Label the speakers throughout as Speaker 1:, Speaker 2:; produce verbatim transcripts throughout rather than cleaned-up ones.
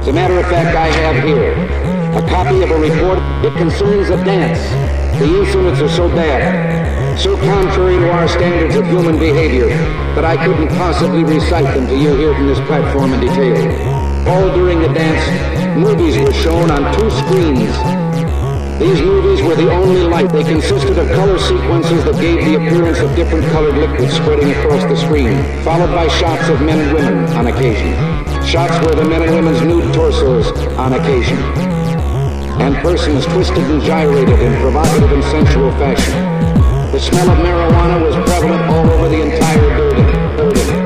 Speaker 1: As a matter of fact, I have here a copy of a report. It concerns a dance. The instruments are so bad, so contrary to our standards of human behavior, that I couldn't possibly recite them to you here from this platform in detail. All during the dance, movies were shown on two screens. These movies were the only light. They consisted of color sequences that gave the appearance of different colored liquids spreading across the screen, followed by shots of men and women on occasion. Shots where the men and women's nude torsos on occasion. And persons twisted and gyrated in provocative and sensual fashion. The smell of marijuana was prevalent all over the entire building. building.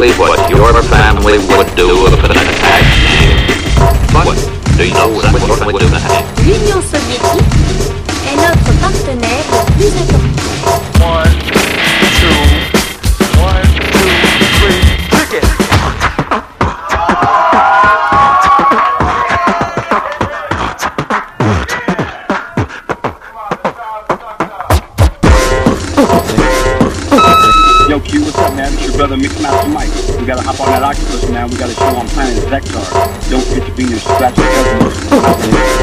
Speaker 2: exactly what your family would do if an attack came. But do you know what your family would do now?
Speaker 3: L'Union soviétique est notre partenaire le plus important.
Speaker 4: One, two, one, two, three, kick it.
Speaker 5: Yo, Q, what's up, man? It's your brother Mix Master Mike. We gotta hop on that octopus, man. We got a show on Planet Vector. Don't forget to be your scratch cousin.